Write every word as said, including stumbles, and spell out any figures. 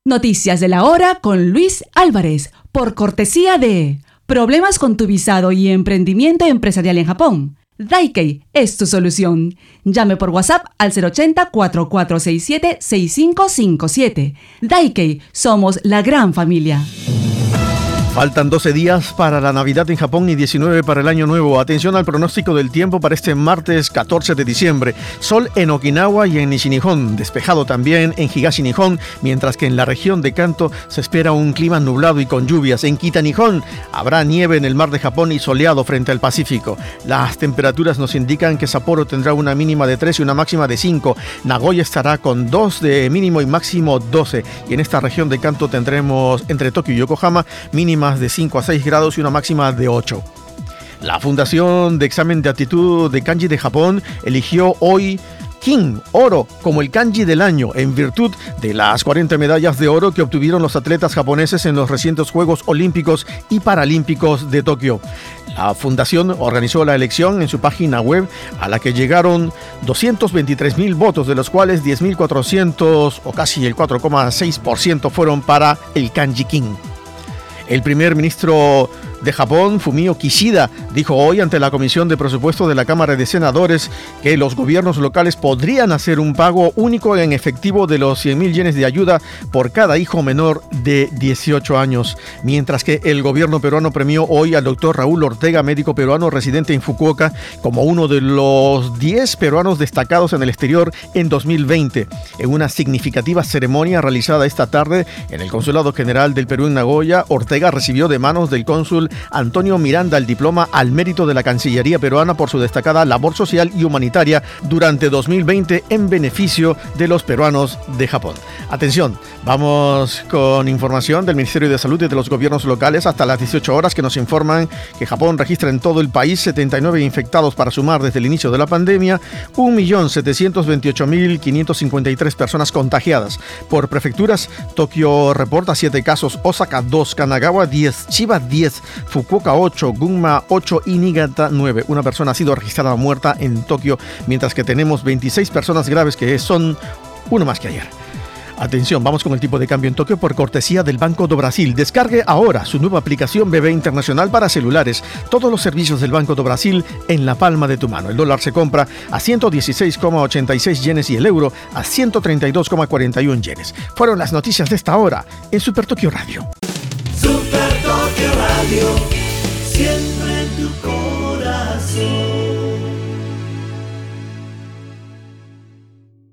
Noticias de la hora con Luis Álvarez, por cortesía de Problemas con tu visado y emprendimiento empresarial en Japón. Daikei es tu solución. Llame por WhatsApp al cero ochenta, cuatro cuatro seis siete, seis cinco cinco siete. Daikei, somos la gran familia. Faltan doce días para la Navidad en Japón y diecinueve para el Año Nuevo. Atención al pronóstico del tiempo para este martes catorce de diciembre. Sol en Okinawa y en Nishinihon, despejado también en Higashinihon, mientras que en la región de Kanto se espera un clima nublado y con lluvias. En Kitanihon habrá nieve en el mar de Japón y soleado frente al Pacífico. Las temperaturas nos indican que Sapporo tendrá una mínima de tres y una máxima de cinco. Nagoya estará con dos de mínimo y máximo doce. Y en esta región de Kanto tendremos entre Tokio y Yokohama mínima de cinco a seis grados y una máxima de ocho. La Fundación de Examen de Aptitud de Kanji de Japón eligió hoy Kin, oro, como el kanji del año, en virtud de las cuarenta medallas de oro que obtuvieron los atletas japoneses en los recientes Juegos Olímpicos y Paralímpicos de Tokio. La fundación organizó la elección en su página web, a la que llegaron doscientos veintitrés mil votos, de los cuales diez mil cuatrocientos, o casi el cuatro coma seis por ciento, fueron para el kanji Kin. El primer ministro de Japón, Fumio Kishida, dijo hoy ante la Comisión de Presupuesto de la Cámara de Senadores que los gobiernos locales podrían hacer un pago único en efectivo de los cien mil yenes de ayuda por cada hijo menor de dieciocho años, mientras que el gobierno peruano premió hoy al doctor Raúl Ortega, médico peruano residente en Fukuoka, como uno de los diez peruanos destacados en el exterior en dos mil veinte, en una significativa ceremonia realizada esta tarde en el Consulado General del Perú en Nagoya. Ortega recibió de manos del cónsul Antonio Miranda el diploma al mérito de la Cancillería peruana por su destacada labor social y humanitaria durante dos mil veinte en beneficio de los peruanos de Japón. Atención, vamos con información del Ministerio de Salud y de los gobiernos locales hasta las dieciocho horas, que nos informan que Japón registra en todo el país setenta y nueve infectados para sumar desde el inicio de la pandemia un millón setecientos veintiocho mil quinientos cincuenta y tres personas contagiadas. Por prefecturas, Tokio reporta siete casos, Osaka dos, Kanagawa diez, Chiba diez, Fukuoka ocho, Gunma ocho y Niigata nueve. Una persona ha sido registrada muerta en Tokio, mientras que tenemos veintiséis personas graves, que son uno más que ayer. Atención, vamos con el tipo de cambio en Tokio por cortesía del Banco do Brasil. Descargue ahora su nueva aplicación B B Internacional para celulares. Todos los servicios del Banco do Brasil en la palma de tu mano. El dólar se compra a ciento dieciséis coma ochenta y seis yenes y el euro a ciento treinta y dos coma cuarenta y uno yenes. Fueron las noticias de esta hora en Super Tokio Radio. Super Tokio Radio, siempre